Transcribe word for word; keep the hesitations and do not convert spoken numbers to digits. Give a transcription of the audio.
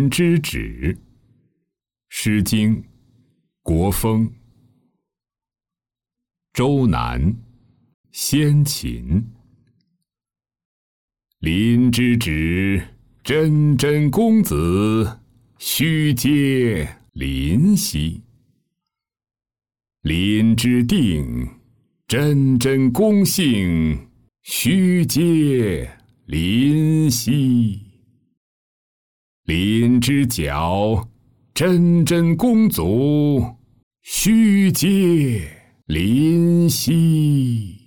林之止。诗经·国风。周南，先秦。林之止，真真公子，须嗟林兮。林之定，真真公幸，须嗟林兮。林之角，真真公祖，须嗟林兮。